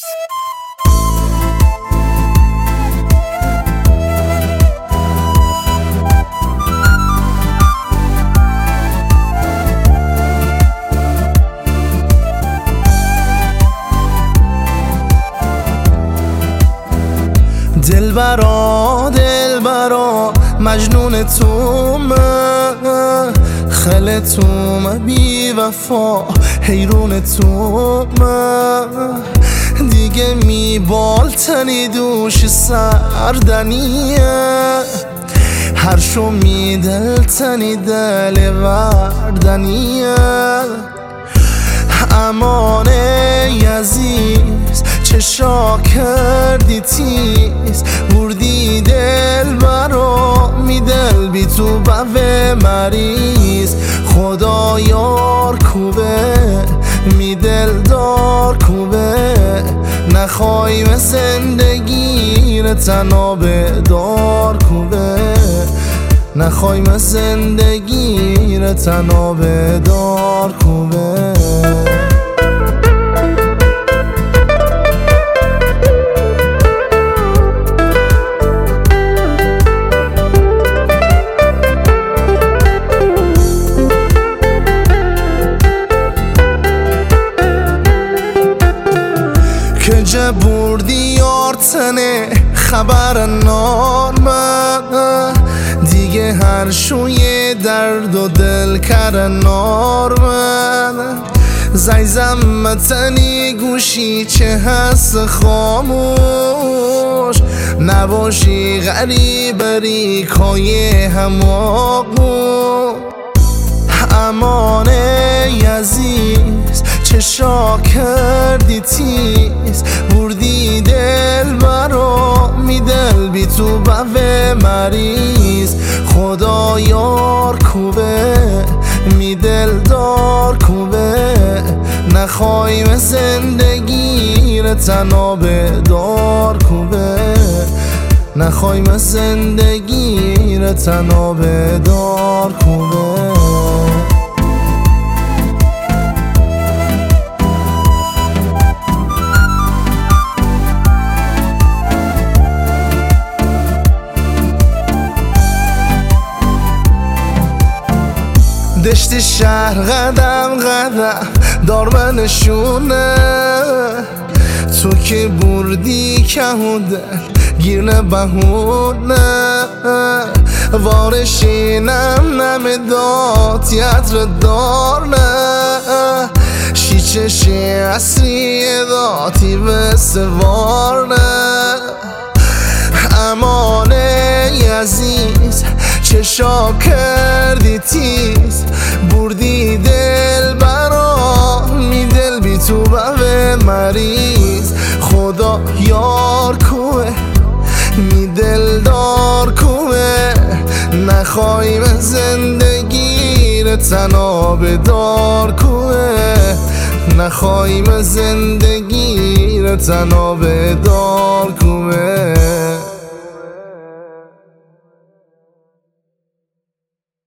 دلبرا مجنون تو من، خل تو من بی وفا حیرون تو من، دیگه میبالتنی دوش سردنیه، هر شو میدلتنی دل وردنیه. امانه عزیز چشا کردی تیز، بردی دل برا میدل بی تو بوه مریض، خدا یار کوبه میدل دار کوبه، نخوایم زندگی رو تنابه دار کوبه، نخوایم زندگی رو تنابه دار کوبه. که بردی یارتنه خبر نار، دیگه هر شوی درد و دل کر نار، زیزم متنی گوشی چه هست خاموش، نباشی غریب ریکای هماغون. امانه عزیز چشا کردی تیز، بردی دل برا میدل بی تو بوه مریض، خدا یار کوبه میدل دار کوبه، نخوایم زندگی رو تنابه دار کوبه، نخوایم زندگی رو تنابه دار کوبه. دشت شهر قدم قدم دارمنشونه، تو که بردی که دل گیرنه بهونه، وارشینم نمیداد تیاتر دارنه، شیچشی اصلی داتی به سوارنه. امانه عزیز چشا کردی تیز، بردی دل برا میدل بی تو بوه مریض، خدا یار کوه میدل دار کوه، نخوایم زندگی رو تنابه دار کوه، نخوایم زندگی رو تنابه دار کوه.